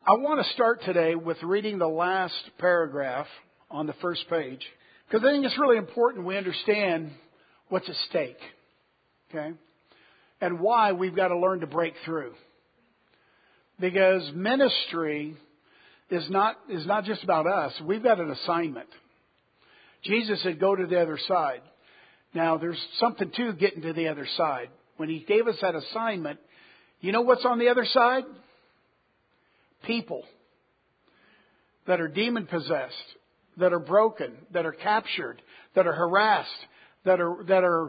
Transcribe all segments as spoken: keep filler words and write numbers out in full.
I want to start today with reading the last paragraph on the first page, because I think it's really important we understand what's at stake, okay, and why we've got to learn to break through. Because ministry is not is not just about us. We've got an assignment. Jesus said, go to the other side. Now, there's something to getting to the other side. When He gave us that assignment, you know what's on the other side? People that are demon-possessed, that are broken, that are captured, that are harassed, that are that are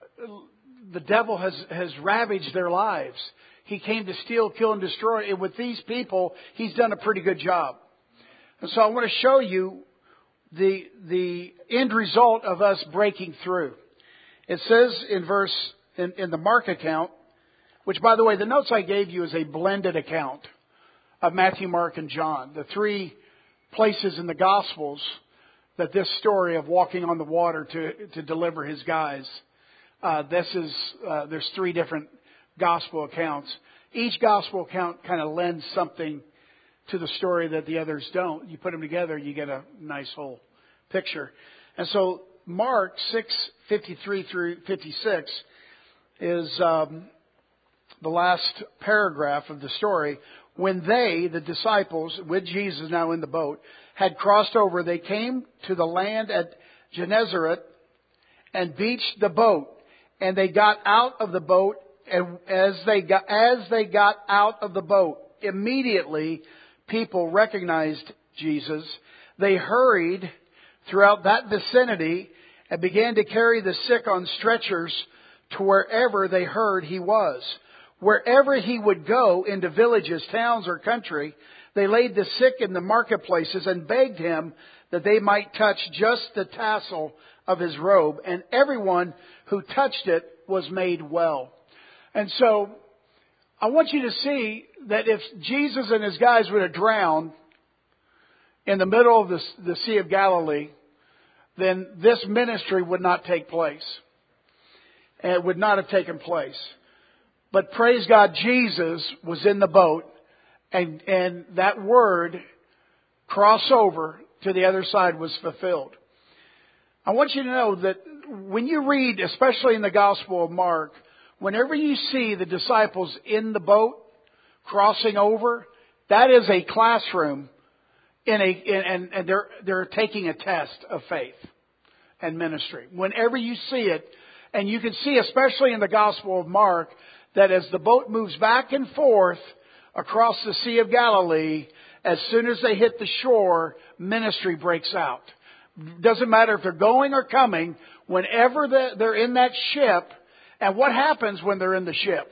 the devil has has ravaged their lives. He came to steal, kill, and destroy. And with these people, He's done a pretty good job. And so I want to show you the the end result of us breaking through. It says in verse in, in the Mark account, which, by the way, the notes I gave you is a blended account of Matthew, Mark, and John, the three places in the Gospels that this story of walking on the water to to deliver His guys. Uh, this is uh, there's three different Gospel accounts. Each Gospel account kind of lends something to the story that the others don't. You put them together, you get a nice whole picture. And so Mark six fifty-three through fifty-six is um, the last paragraph of the story. When they, the disciples, with Jesus now in the boat, had crossed over, they came to the land at Gennesaret and beached the boat. And they got out of the boat, and as they got, as they got out of the boat, immediately people recognized Jesus. They hurried throughout that vicinity and began to carry the sick on stretchers to wherever they heard He was. Wherever He would go, into villages, towns, or country, they laid the sick in the marketplaces and begged Him that they might touch just the tassel of His robe. And everyone who touched it was made well. And so, I want you to see that if Jesus and His guys would have drowned in the middle of the, the Sea of Galilee, then this ministry would not take place. And it would not have taken place. But praise God, Jesus was in the boat, and, and that word, crossover to the other side, was fulfilled. I want you to know that when you read, especially in the Gospel of Mark, whenever you see the disciples in the boat crossing over, that is a classroom in a in, and, and they're they're taking a test of faith and ministry. Whenever you see it, and you can see, especially in the Gospel of Mark, that as the boat moves back and forth across the Sea of Galilee, as soon as they hit the shore, ministry breaks out. Doesn't matter if they're going or coming, whenever they're in that ship. And what happens when they're in the ship?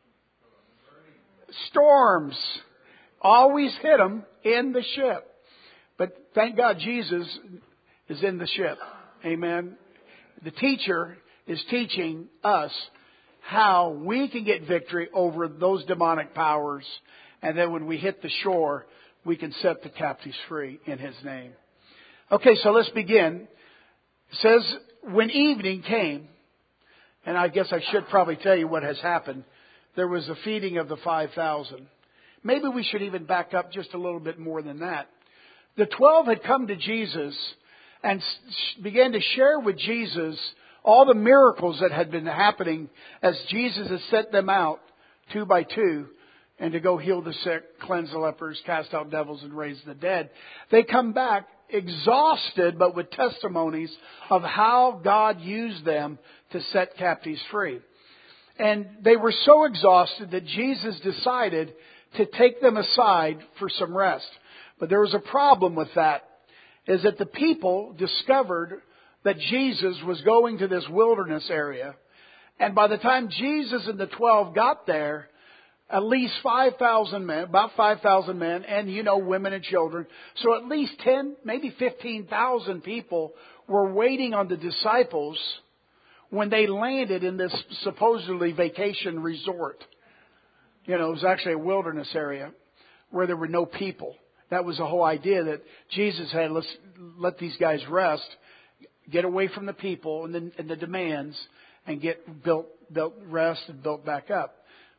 Storms always hit them in the ship. But thank God Jesus is in the ship. Amen. The teacher is teaching us how we can get victory over those demonic powers. And then when we hit the shore, we can set the captives free in His name. Okay, so let's begin. It says, when evening came, and I guess I should probably tell you what has happened. There was a feeding of the five thousand. Maybe we should even back up just a little bit more than that. The twelve had come to Jesus and began to share with Jesus all the miracles that had been happening as Jesus had sent them out two by two and to go heal the sick, cleanse the lepers, cast out devils, and raise the dead. They come back exhausted, but with testimonies of how God used them to set captives free. And they were so exhausted that Jesus decided to take them aside for some rest. But there was a problem with that, is that the people discovered that Jesus was going to this wilderness area. And by the time Jesus and the twelve got there, at least five thousand men, about five thousand men, and, you know, women and children. So at least ten, maybe fifteen thousand people were waiting on the disciples when they landed in this supposedly vacation resort. You know, it was actually a wilderness area where there were no people. That was the whole idea, that Jesus had, let's let these guys rest, get away from the people and the, and the demands, and get built, built, rest and built back up.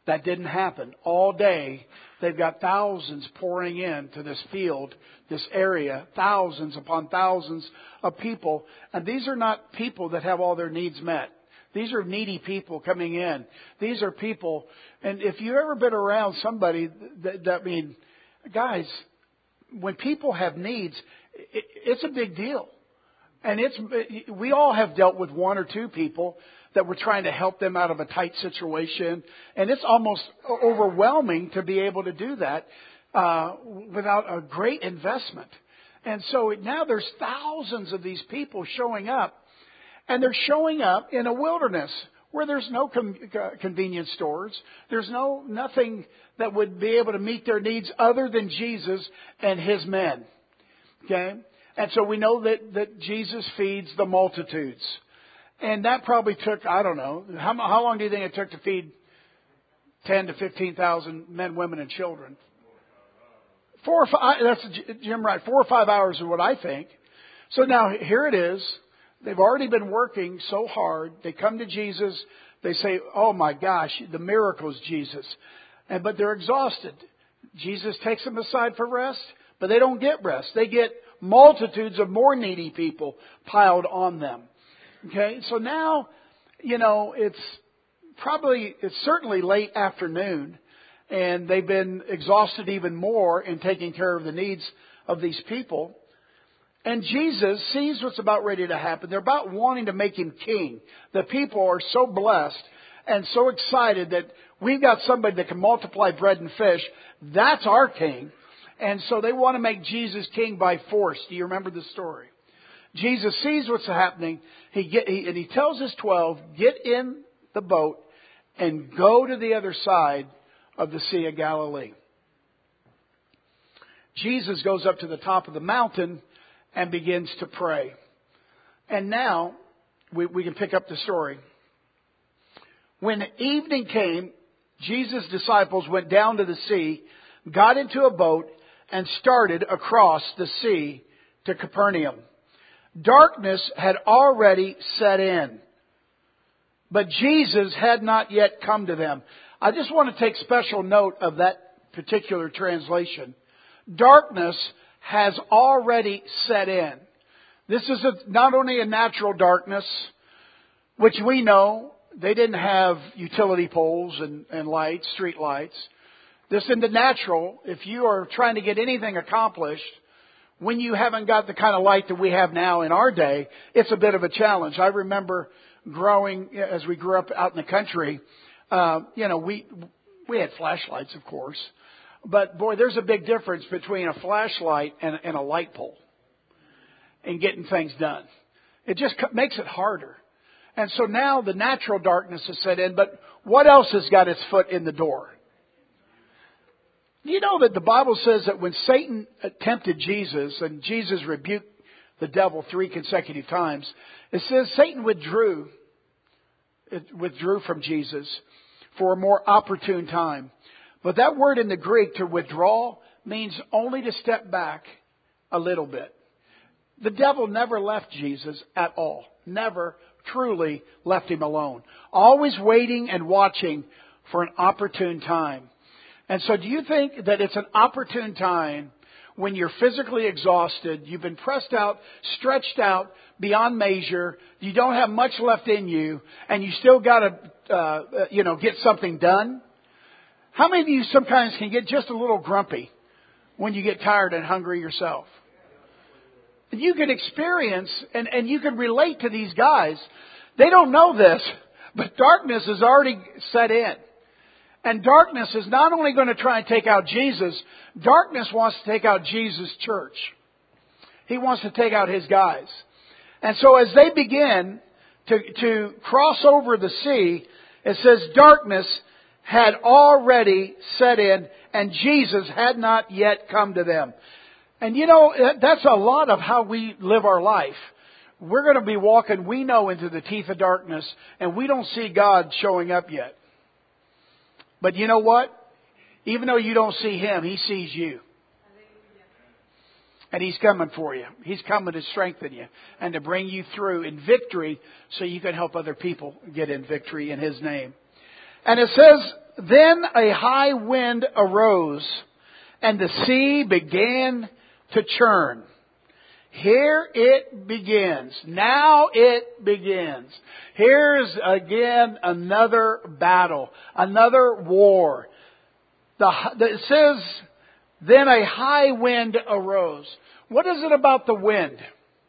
That didn't happen. All day, they've got thousands pouring in to this field, this area, thousands upon thousands of people. And these are not people that have all their needs met. These are needy people coming in. These are people, and if you've ever been around somebody that, that I mean, guys, when people have needs, it, it's a big deal. And it's, we all have dealt with one or two people that we're trying to help them out of a tight situation. And it's almost overwhelming to be able to do that uh, without a great investment. And so now there's thousands of these people showing up. And they're showing up in a wilderness where there's no com- convenience stores. There's no nothing that would be able to meet their needs other than Jesus and His men. Okay? And so we know that, that Jesus feeds the multitudes. And that probably took, I don't know, how, how long do you think it took to feed ten to fifteen thousand men, women, and children? Four or five, that's Jim right, four or five hours is what I think. So now here it is. They've already been working so hard. They come to Jesus. They say, oh my gosh, the miracles, Jesus. And, but they're exhausted. Jesus takes them aside for rest, but they don't get rest. They get multitudes of more needy people piled on them. Okay, so now, you know, it's probably, it's certainly late afternoon, and they've been exhausted even more in taking care of the needs of these people. And Jesus sees what's about ready to happen. They're about wanting to make Him king. The people are so blessed and so excited that we've got somebody that can multiply bread and fish. That's our king. And so they want to make Jesus king by force. Do you remember the story? Jesus sees what's happening. He get, he, and He tells His twelve, get in the boat and go to the other side of the Sea of Galilee. Jesus goes up to the top of the mountain and begins to pray. And now we, we can pick up the story. When evening came, Jesus' disciples went down to the sea, got into a boat, and started across the sea to Capernaum. Darkness had already set in, but Jesus had not yet come to them. I just want to take special note of that particular translation. Darkness has already set in. This is a, not only a natural darkness, which we know they didn't have utility poles and, and lights, street lights. This in the natural, if you are trying to get anything accomplished, when you haven't got the kind of light that we have now in our day, it's a bit of a challenge. I remember growing, as we grew up out in the country, uh, you know, we we had flashlights, of course. But boy, there's a big difference between a flashlight and, and a light pole in getting things done. It just makes it harder. And so now the natural darkness has set in, but what else has got its foot in the door? You know that the Bible says that when Satan tempted Jesus and Jesus rebuked the devil three consecutive times, it says Satan withdrew, it withdrew from Jesus for a more opportune time. But that word in the Greek, to withdraw, means only to step back a little bit. The devil never left Jesus at all. Never truly left Him alone. Always waiting and watching for an opportune time. And so do you think that it's an opportune time when you're physically exhausted, you've been pressed out, stretched out beyond measure, you don't have much left in you, and you still got to, uh, you know, get something done? How many of you sometimes can get just a little grumpy when you get tired and hungry yourself? You can experience and, and you can relate to these guys. They don't know this, but darkness has already set in. And darkness is not only going to try and take out Jesus, darkness wants to take out Jesus' church. He wants to take out His guys. And so as they begin to, to cross over the sea, it says darkness had already set in and Jesus had not yet come to them. And you know, that's a lot of how we live our life. We're going to be walking, we know, into the teeth of darkness, and we don't see God showing up yet. But you know what? Even though you don't see Him, He sees you. And He's coming for you. He's coming to strengthen you and to bring you through in victory so you can help other people get in victory in His name. And it says Then a high wind arose, and the sea began to churn. Here it begins. Now it begins. Here's again another battle, another war. The, it says, then a high wind arose. What is it about the wind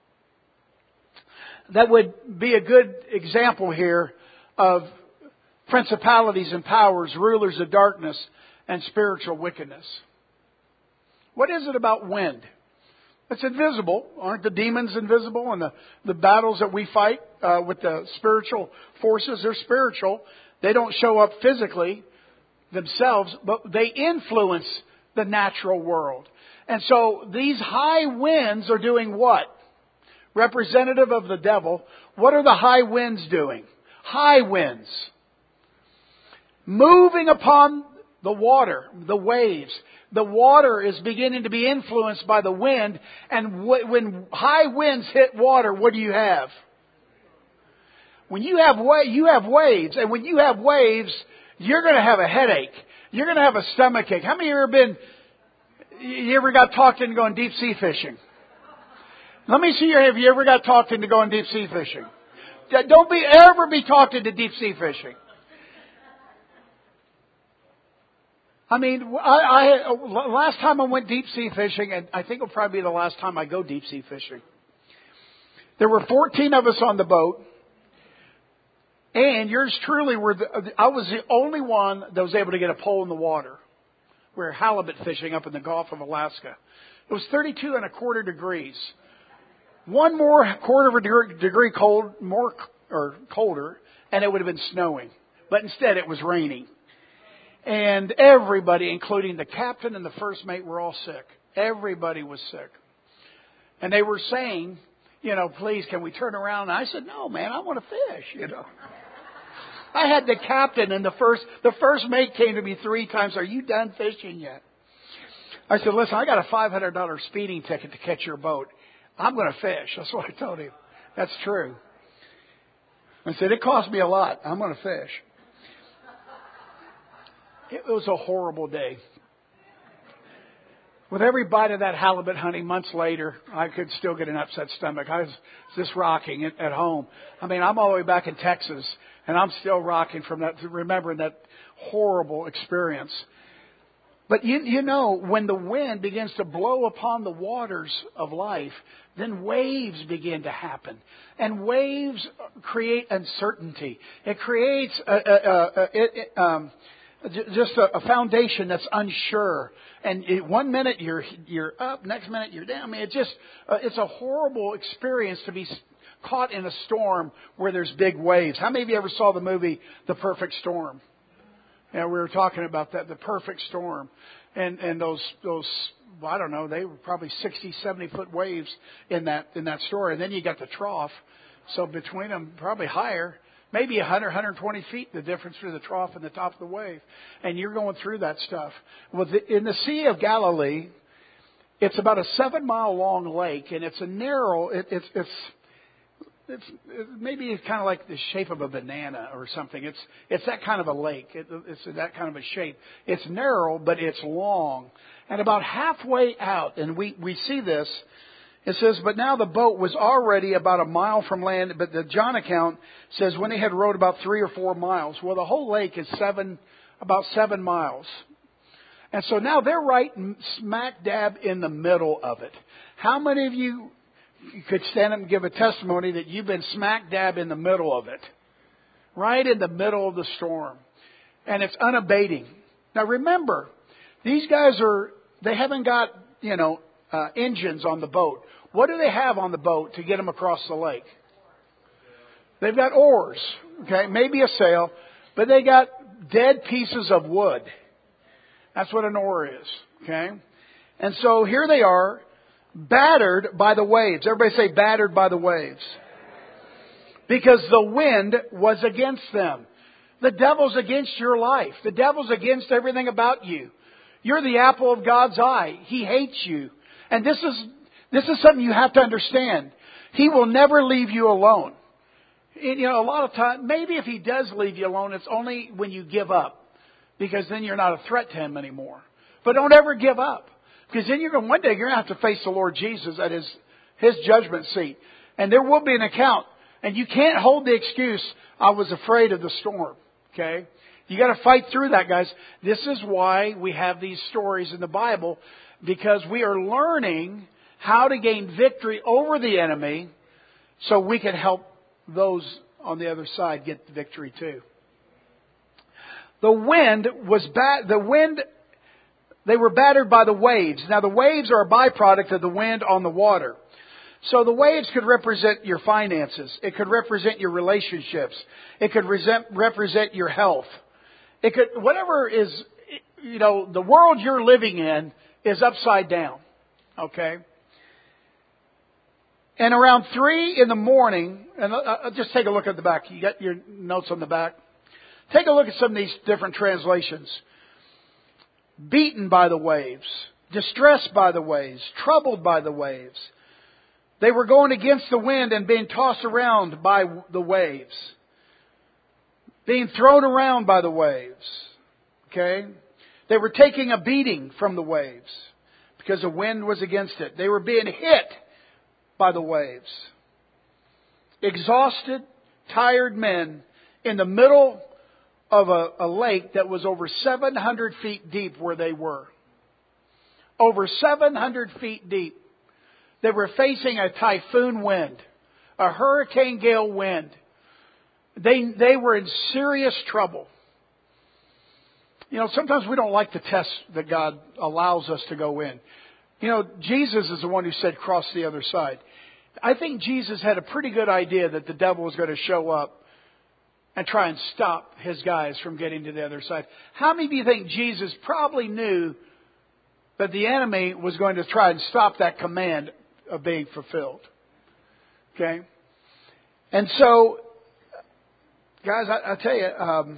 that would be a good example here of principalities and powers, rulers of darkness, and spiritual wickedness? What is it about wind? It's invisible. Aren't the demons invisible? And the, the battles that we fight uh, with the spiritual forces, they're spiritual. They don't show up physically themselves, but they influence the natural world. And so these high winds are doing what? Representative of the devil. What are the high winds doing? High winds. Moving upon the water, the waves. The water is beginning to be influenced by the wind. And when high winds hit water, what do you have? When you have wa- you have waves. And when you have waves, you're going to have a headache. You're going to have a stomach ache. How many of you ever been, you ever got talked into going deep sea fishing? Let me see you. Have you ever got talked into going deep sea fishing? Don't be ever be talked into deep sea fishing. I mean, I, I last time I went deep sea fishing, and I think it'll probably be the last time I go deep sea fishing. There were fourteen of us on the boat, and yours truly were. The, I was the only one that was able to get a pole in the water. We were halibut fishing up in the Gulf of Alaska. It was thirty-two and a quarter degrees. One more quarter of a degree cold, more or colder, and it would have been snowing. But instead, it was raining. And everybody, including the captain and the first mate, were all sick. Everybody was sick. And they were saying, you know, please, can we turn around? And I said, no, man, I want to fish, you know. I had the captain and the first, the first mate came to me three times. Are you done fishing yet? I said, listen, I got a five hundred dollars speeding ticket to catch your boat. I'm going to fish. That's what I told him. That's true. I said, it cost me a lot. I'm going to fish. It was a horrible day. With every bite of that halibut, honey, months later, I could still get an upset stomach. I was just rocking at, at home. I mean, I'm all the way back in Texas, and I'm still rocking from that, remembering that horrible experience. But you, you know, when the wind begins to blow upon the waters of life, then waves begin to happen. And waves create uncertainty. It creates a, a, a, a, it, um, just a, a foundation that's unsure. And it, one minute you're you're up, next minute you're down. I mean, it's just uh, it's a horrible experience to be caught in a storm where there's big waves. How many of you ever saw the movie The Perfect Storm? Yeah, we were talking about that, The Perfect Storm, and and those those well, I don't know, they were probably sixty, seventy foot waves in that in that story. And then you got the trough, so between them probably higher. Maybe one hundred, one hundred twenty feet, the difference between the trough and the top of the wave. And you're going through that stuff. Well, the, in the Sea of Galilee, it's about a seven mile long lake, and it's a narrow, it, it's, it's, it's, it, maybe it's kind of like the shape of a banana or something. It's, it's that kind of a lake. It, it's that kind of a shape. It's narrow, but it's long. And about halfway out, and we, we see this, it says, but now the boat was already about a mile from land. But the John account says when they had rowed about three or four miles. Well, the whole lake is seven, about seven miles. And so now they're right smack dab in the middle of it. How many of you could stand up and give a testimony that you've been smack dab in the middle of it? Right in the middle of the storm. And it's unabating. Now remember, these guys are, they haven't got, you know, Uh, engines on the boat. What do they have on the boat to get them across the lake? They've got oars, okay, maybe a sail, but they got dead pieces of wood. That's what an oar is, okay? And so here they are, battered by the waves. Everybody say battered by the waves. Because the wind was against them. The devil's against your life. The devil's against everything about you. You're the apple of God's eye. He hates you. And this is this is something you have to understand. He will never leave you alone. You know, a lot of times, maybe if he does leave you alone, it's only when you give up. because then you're not a threat to Him anymore. But don't ever give up, because then you're going one day you're going to have to face the Lord Jesus at His His judgment seat, and there will be an account. And you can't hold the excuse, I was afraid of the storm. Okay? You got to fight through that, guys. This is why we have these stories in the Bible, because we are learning how to gain victory over the enemy so we can help those on the other side get the victory too. The wind was bad. The wind, they were battered by the waves. Now the waves are a byproduct of the wind on the water. So the waves could represent your finances. It could represent your relationships. It could resent, represent your health. It could, whatever is, you know, the world you're living in is upside down. Okay? And around three in the morning, and I'll just take a look at the back. You got your notes on the back. Take a look at some of these different translations. Beaten by the waves, distressed by the waves, troubled by the waves. They were going against the wind and being tossed around by the waves. Being thrown around by the waves. Okay? They were taking a beating from the waves because the wind was against it. They were being hit by the waves. Exhausted, tired men in the middle of a, a lake that was over seven hundred feet deep where they were. Over seven hundred feet deep. They were facing a typhoon wind, a hurricane gale wind. They, they were in serious trouble. You know, sometimes we don't like the tests that God allows us to go in. You know, Jesus is the one who said, cross the other side. I think Jesus had a pretty good idea that the devil was going to show up and try and stop his guys from getting to the other side. How many of you think Jesus probably knew that the enemy was going to try and stop that command of being fulfilled? Okay? And so, guys, I, I tell you, um,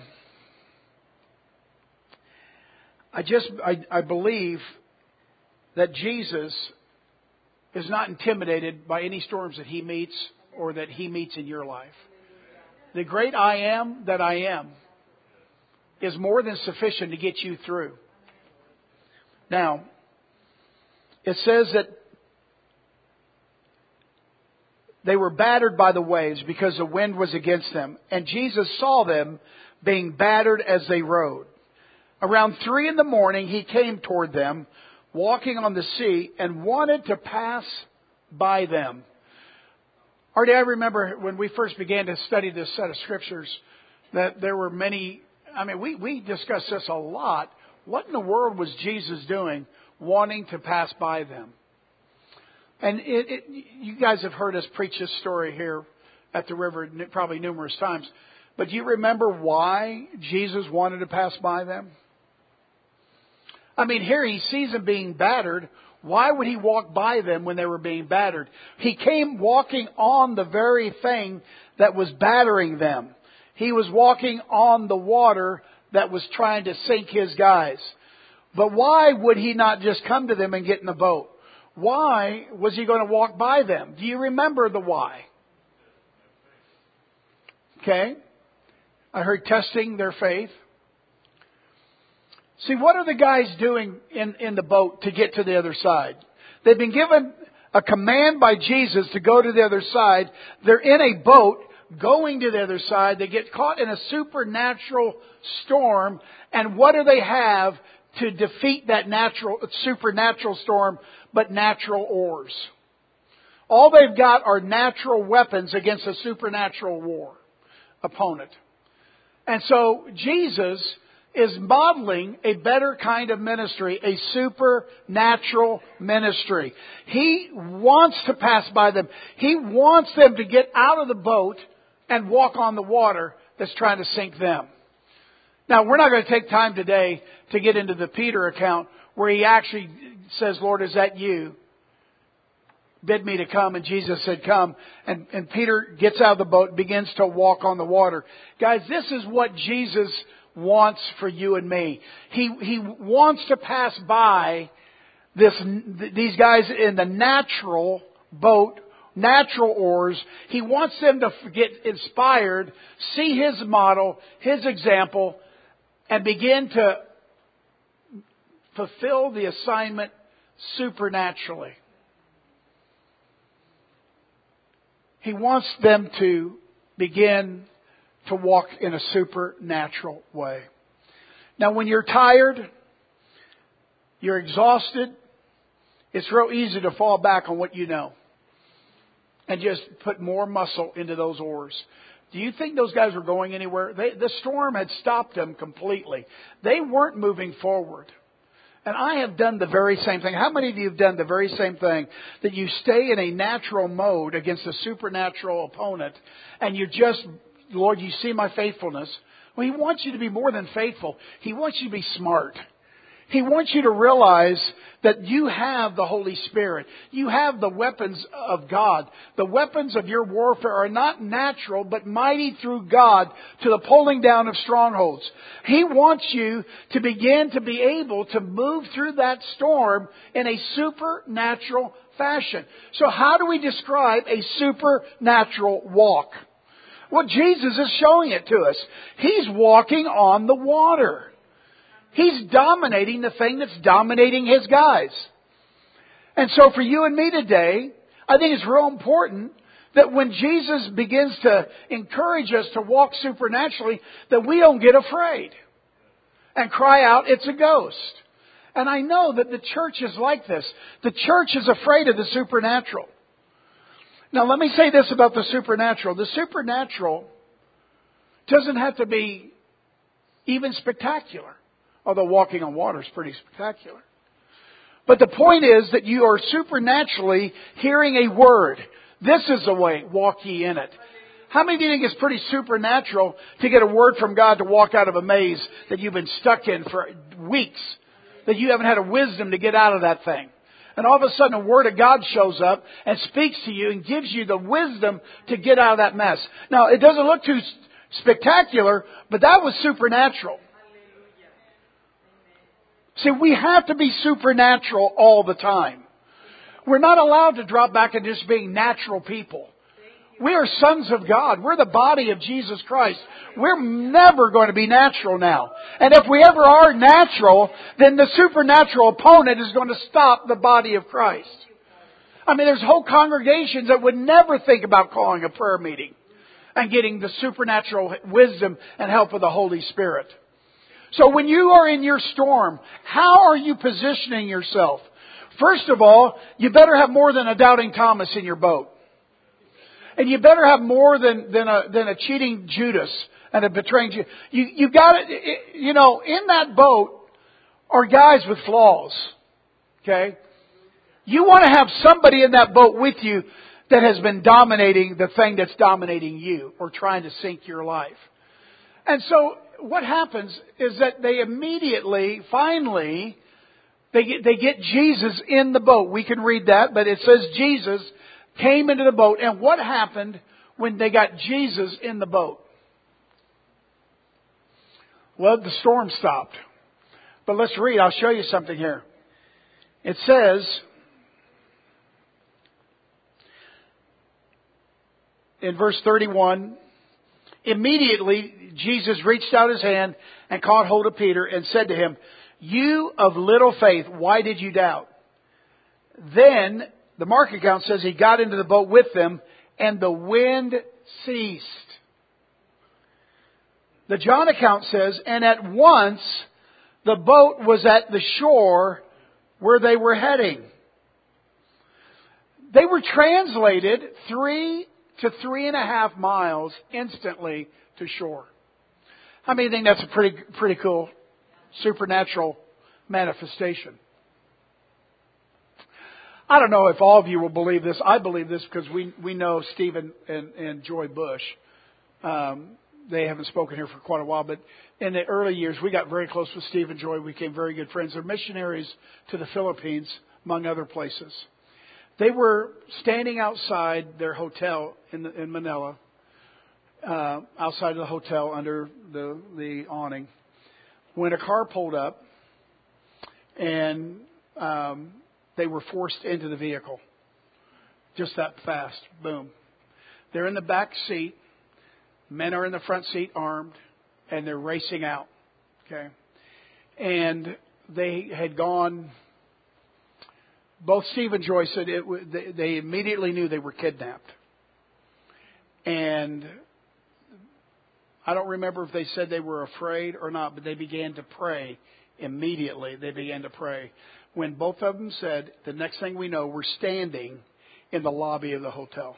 I just, I, I believe that Jesus is not intimidated by any storms that He meets or that He meets in your life. The great I am that I am is more than sufficient to get you through. Now, it says that they were battered by the waves because the wind was against them. And Jesus saw them being battered as they rowed. Around three in the morning, He came toward them, walking on the sea, and wanted to pass by them. Artie, I remember when we first began to study this set of scriptures that there were many, I mean, we, we discussed this a lot. What in the world was Jesus doing wanting to pass by them? And it, it, you guys have heard us preach this story here at the river probably numerous times. But do you remember why Jesus wanted to pass by them? I mean, here He sees them being battered. Why would He walk by them when they were being battered? He came walking on the very thing that was battering them. He was walking on the water that was trying to sink His guys. But why would He not just come to them and get in the boat? Why was He going to walk by them? Do you remember the why? Okay. I heard testing their faith. See, what are the guys doing in, in the boat to get to the other side? They've been given a command by Jesus to go to the other side. They're in a boat going to the other side. They get caught in a supernatural storm. And what do they have to defeat that natural, supernatural storm but natural oars? All they've got are natural weapons against a supernatural war opponent. And so Jesus is modeling a better kind of ministry, a supernatural ministry. He wants to pass by them. He wants them to get out of the boat and walk on the water that's trying to sink them. Now, we're not going to take time today to get into the Peter account where he actually says, Lord, is that you? Bid me to come. And Jesus said, come. And, and Peter gets out of the boat and begins to walk on the water. Guys, this is what Jesus wants for you and me. He, he wants to pass by this, these guys in the natural boat, natural oars. He wants them to get inspired, see His model, His example, and begin to fulfill the assignment supernaturally. He wants them to begin to walk in a supernatural way. Now, when you're tired, you're exhausted, it's real easy to fall back on what you know and just put more muscle into those oars. Do you think those guys were going anywhere? They, the storm had stopped them completely. They weren't moving forward. And I have done the very same thing. How many of you have done the very same thing? That you stay in a natural mode against a supernatural opponent and you just, Lord, you see my faithfulness. Well, He wants you to be more than faithful. He wants you to be smart. He wants you to realize that you have the Holy Spirit. You have the weapons of God. The weapons of your warfare are not natural, but mighty through God to the pulling down of strongholds. He wants you to begin to be able to move through that storm in a supernatural fashion. So how do we describe a supernatural walk? Well, Jesus is showing it to us. He's walking on the water. He's dominating the thing that's dominating His guys. And so for you and me today, I think it's real important that when Jesus begins to encourage us to walk supernaturally, that we don't get afraid and cry out, it's a ghost. And I know that the church is like this. The church is afraid of the supernatural. Now let me say this about the supernatural. The supernatural doesn't have to be even spectacular. Although walking on water is pretty spectacular. But the point is that you are supernaturally hearing a word. This is the way, walk ye in it. How many do you think it's pretty supernatural to get a word from God to walk out of a maze that you've been stuck in for weeks? That you haven't had a wisdom to get out of that thing. And all of a sudden a word of God shows up and speaks to you and gives you the wisdom to get out of that mess. Now, it doesn't look too spectacular, but that was supernatural. See, we have to be supernatural all the time. We're not allowed to drop back into just being natural people. We are sons of God. We're the body of Jesus Christ. We're never going to be natural now. And if we ever are natural, then the supernatural opponent is going to stop the body of Christ. I mean, there's whole congregations that would never think about calling a prayer meeting and getting the supernatural wisdom and help of the Holy Spirit. So when you are in your storm, how are you positioning yourself? First of all, you better have more than a doubting Thomas in your boat. And you better have more than, than a, than a cheating Judas and a betraying Judas. You, you got it, you know, in that boat are guys with flaws. Okay? You want to have somebody in that boat with you that has been dominating the thing that's dominating you or trying to sink your life. And so what happens is that they immediately, finally, they get, they get Jesus in the boat. We can read that, but it says Jesus came into the boat. And what happened when they got Jesus in the boat? Well, the storm stopped. But let's read. I'll show you something here. It says, in verse thirty-one, immediately Jesus reached out His hand and caught hold of Peter and said to him, "You of little faith, why did you doubt?" Then the Mark account says He got into the boat with them and the wind ceased. The John account says, and at once the boat was at the shore where they were heading. They were translated three to three and a half miles instantly to shore. How many think that's a pretty, pretty cool supernatural manifestation? I don't know if all of you will believe this. I believe this because we, we know Stephen and, and Joy Bush. Um, they haven't spoken here for quite a while, but in the early years, we got very close with Steve and Joy. We became very good friends. They're missionaries to the Philippines, among other places. They were standing outside their hotel in, the, in Manila, uh, outside of the hotel under the, the awning, when a car pulled up and um, they were forced into the vehicle. Just that fast. Boom. They're in the back seat. Men are in the front seat armed, and they're racing out. Okay. And they had gone, both Steve and Joy said it, they, they immediately knew they were kidnapped. And I don't remember if they said they were afraid or not, but they began to pray immediately. They began to pray. When both of them said, the next thing we know, we're standing in the lobby of the hotel.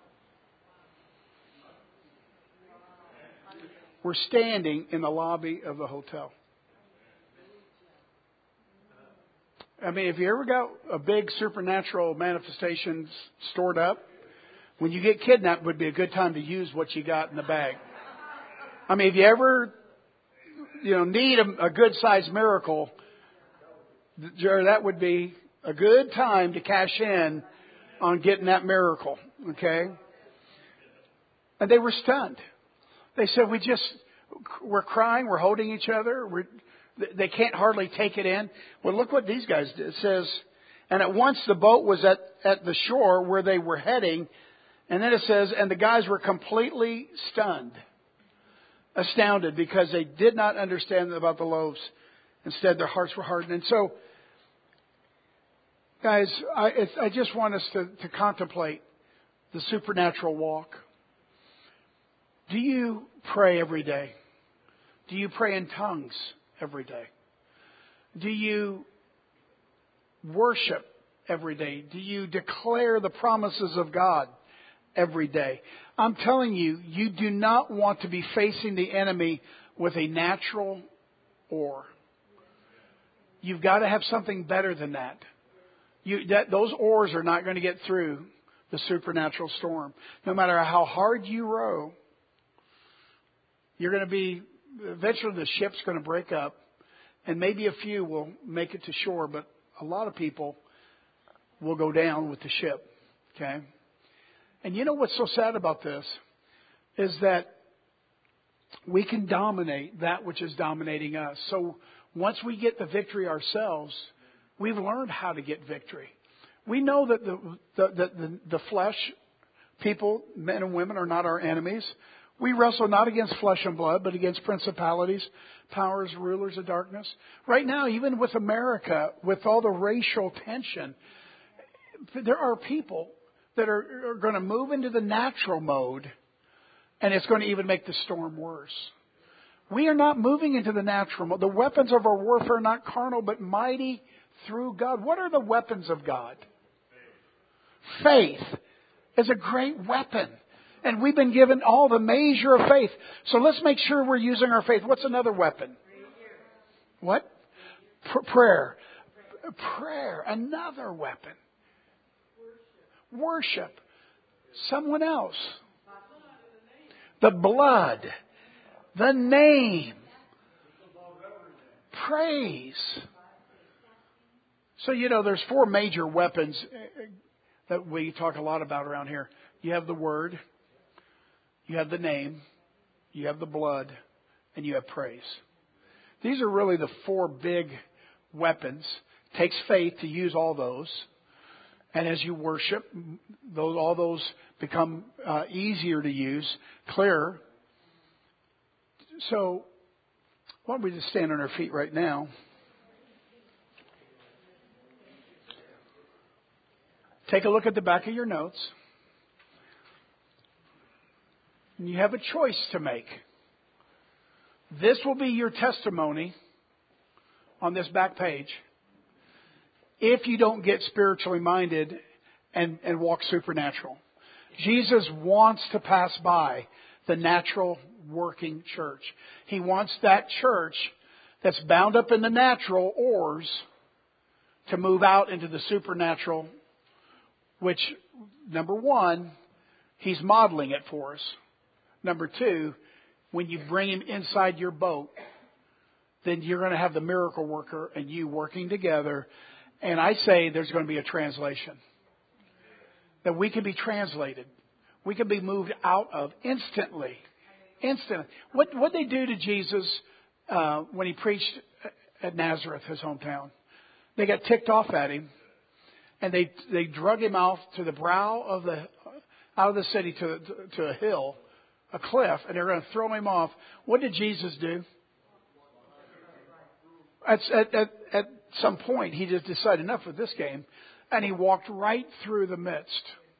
We're standing in the lobby of the hotel. I mean, if you ever got a big supernatural manifestations stored up, when you get kidnapped would be a good time to use what you got in the bag. I mean, if you ever, you know, need a, a good sized miracle, Jerry, that would be a good time to cash in on getting that miracle. Okay? And they were stunned. They said, we just, we're crying, we're holding each other, we're, they can't hardly take it in. Well, look what these guys did. It says, and at once the boat was at, at the shore where they were heading. And then it says, and the guys were completely stunned, astounded, because they did not understand about the loaves. Instead, their hearts were hardened. And so, guys, I, it's, I just want us to, to contemplate the supernatural walk. Do you pray every day? Do you pray in tongues every day? Do you worship every day? Do you declare the promises of God every day? I'm telling you, you do not want to be facing the enemy with a natural oar. You've got to have something better than that. You, that those oars are not going to get through the supernatural storm. No matter how hard you row, you're going to be, eventually the ship's going to break up, and maybe a few will make it to shore, but a lot of people will go down with the ship. Okay? And you know what's so sad about this is that we can dominate that which is dominating us. So once we get the victory ourselves, we've learned how to get victory. We know that the, the, the, the, the flesh, people, men and women, are not our enemies. We wrestle not against flesh and blood, but against principalities, powers, rulers of darkness. Right now, even with America, with all the racial tension, there are people that are, are going to move into the natural mode, and it's going to even make the storm worse. We are not moving into the natural mode. The weapons of our warfare are not carnal, but mighty through God. What are the weapons of God? Faith is a great weapon. And we've been given all the measure of faith. So let's make sure we're using our faith. What's another weapon? What? P- prayer. Prayer. Another weapon. Worship. Someone else. The blood. The name. Praise. So, you know, there's four major weapons that we talk a lot about around here. You have the word. You have the name, you have the blood, and you have praise. These are really the four big weapons. It takes faith to use all those. And as you worship, those, all those become uh, easier to use, clearer. So, why don't we just stand on our feet right now? Take a look at the back of your notes. And you have a choice to make. This will be your testimony on this back page if you don't get spiritually minded and, and walk supernatural. Jesus wants to pass by the natural working church. He wants that church that's bound up in the natural oars to move out into the supernatural, which, number one, He's modeling it for us. Number two, when you bring Him inside your boat, then you're going to have the miracle worker and you working together. And I say there's going to be a translation. That we can be translated. We can be moved out of instantly. Instantly. What what they do to Jesus uh, when He preached at Nazareth, His hometown? They got ticked off at Him. And they they drug Him out to the brow of the, out of the city to, to, to a hill. A cliff, and they're going to throw Him off. What did Jesus do? At, at, at, at some point, he just decided enough with this game, and he walked right through the midst.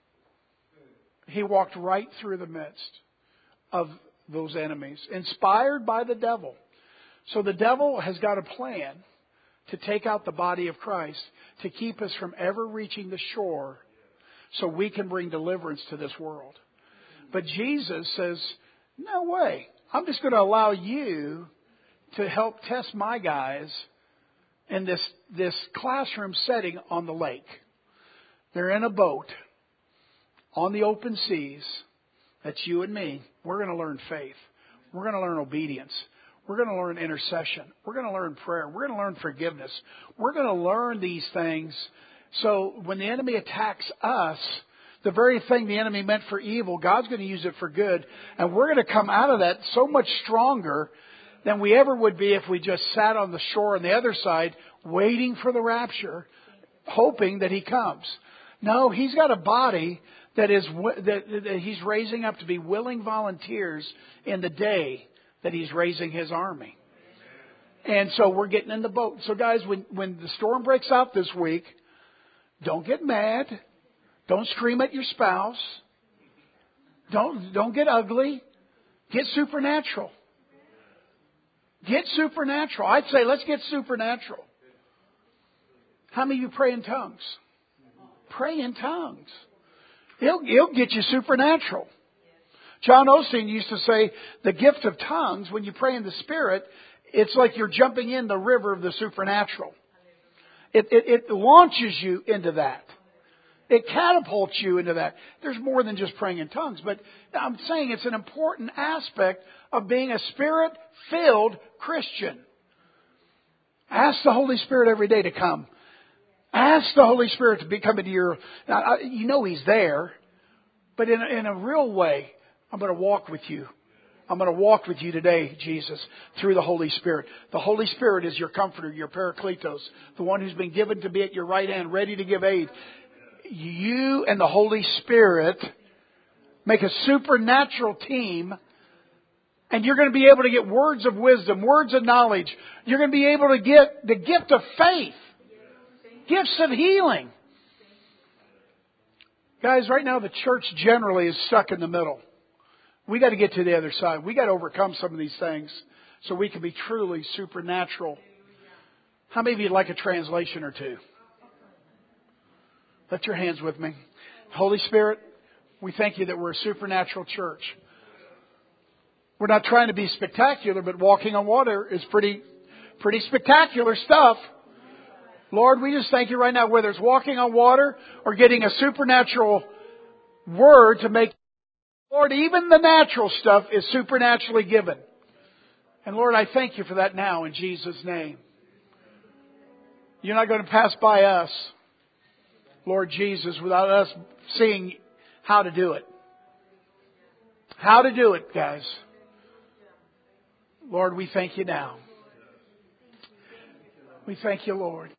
He walked right through the midst of those enemies, inspired by the devil. So the devil has got a plan to take out the body of Christ, to keep us from ever reaching the shore so we can bring deliverance to this world. But Jesus says, no way. I'm just going to allow you to help test my guys in this, this classroom setting on the lake. They're in a boat on the open seas. That's you and me. We're going to learn faith. We're going to learn obedience. We're going to learn intercession. We're going to learn prayer. We're going to learn forgiveness. We're going to learn these things so when the enemy attacks us, the very thing the enemy meant for evil, God's going to use it for good. And we're going to come out of that so much stronger than we ever would be if we just sat on the shore on the other side waiting for the rapture, hoping that He comes. No, He's got a body that is that, that He's raising up to be willing volunteers in the day that He's raising His army. And so we're getting in the boat. So guys, when, when the storm breaks out this week, don't get mad. Don't scream at your spouse. Don't, don't get ugly. Get supernatural. Get supernatural. I'd say let's get supernatural. How many of you pray in tongues? Pray in tongues. It'll, it'll get you supernatural. John Osteen used to say the gift of tongues, when you pray in the Spirit, it's like you're jumping in the river of the supernatural. It, it, it launches you into that. It catapults you into that. There's more than just praying in tongues, but I'm saying it's an important aspect of being a Spirit-filled Christian. Ask the Holy Spirit every day to come. Ask the Holy Spirit to be coming to your... Now, you know He's there, but in a, in a real way, I'm going to walk with you. I'm going to walk with you today, Jesus, through the Holy Spirit. The Holy Spirit is your comforter, your Parakletos, the one who's been given to be at your right hand, ready to give aid. You and the Holy Spirit make a supernatural team, and you're going to be able to get words of wisdom, words of knowledge. You're going to be able to get the gift of faith, gifts of healing. Guys, right now the church generally is stuck in the middle. We got to get to the other side. We got to overcome some of these things so we can be truly supernatural. How many of you would like a translation or two? Lift your hands with me. Holy Spirit, we thank You that we're a supernatural church. We're not trying to be spectacular, but walking on water is pretty, pretty spectacular stuff. Lord, we just thank You right now, whether it's walking on water or getting a supernatural word to make. Lord, even the natural stuff is supernaturally given. And Lord, I thank You for that now in Jesus' name. You're not going to pass by us, Lord Jesus, without us seeing how to do it. How to do it, guys. Lord, we thank You now. We thank You, Lord.